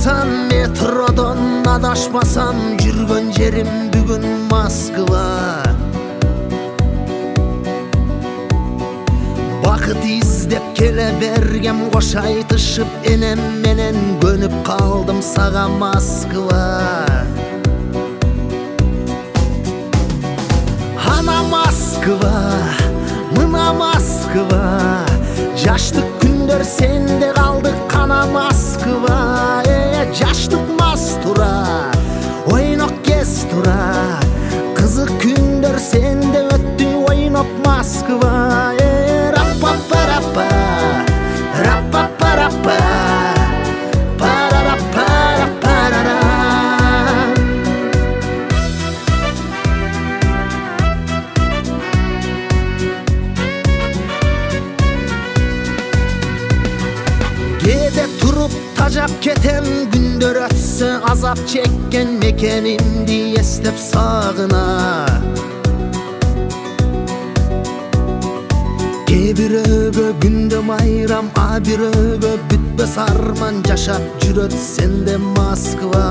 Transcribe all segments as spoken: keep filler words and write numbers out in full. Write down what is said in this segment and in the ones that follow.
Ачпасам метродон адашпасам, жүргөн жерим бүгүн Москва. Бакыт издеп келе бергем, кош айтышып энем менен көнүп калдым сага Москва. Ана Москва, мына Москва, жаштык күндөр сенде калды кана Москва. Э, жаштык мас тура, ойнок кез тура, кызык күндөр сенде өттү ойноп Москва. Э, раппа-параппа, раппа-параппа, парараппа-раппарара. Кээде туруп тажап кетем, күндөр өтсө азап чеккен мекенимди эстеп сагына. Кээ бирөөгө күндө майрам, а бирөөгө бүтпөс арман, жашап жүрөт сенде Москва.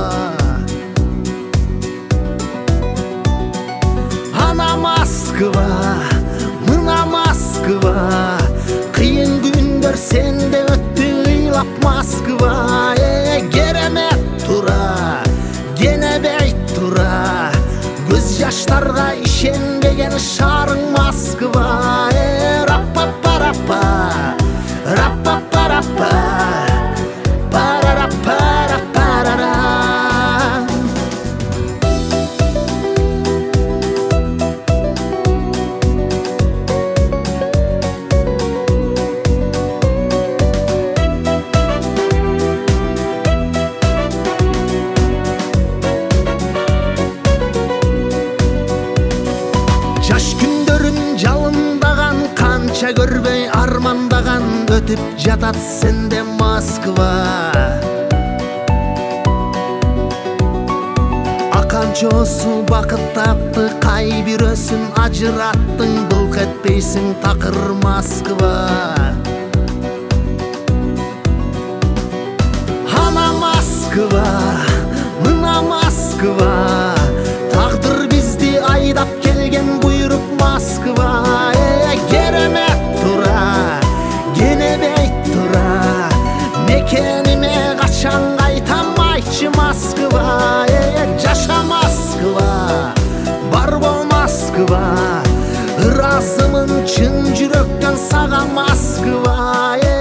Ана Москва, мына Москва, кыйын күндөр сенде өттү ыйлап Москва. Э, керемет тура, кенебейт тура, көз жаштарга ишенбеген шаарың Москва. Э, раппа-параппа, раппа-параппа, парараппа-раппарара. Жаш күндөрүм жалындаган, канча көрбөй армандаган, өтүп жатат сенде Москва. Аканчосу бакыт тапты, кай бирөөсүн ажыраттың, былк этпейсиң такыр Москва. Ана Москва, мына Москва, тагдыр бизди айдап келген буйрук Москва. Э, керемет тура, кенебейт тура, мекениме качан кайтам айтчы Москва. Э, жаша Москва, барбо Москва, ыраазымын чын жүрөктөн сага Москва. Э,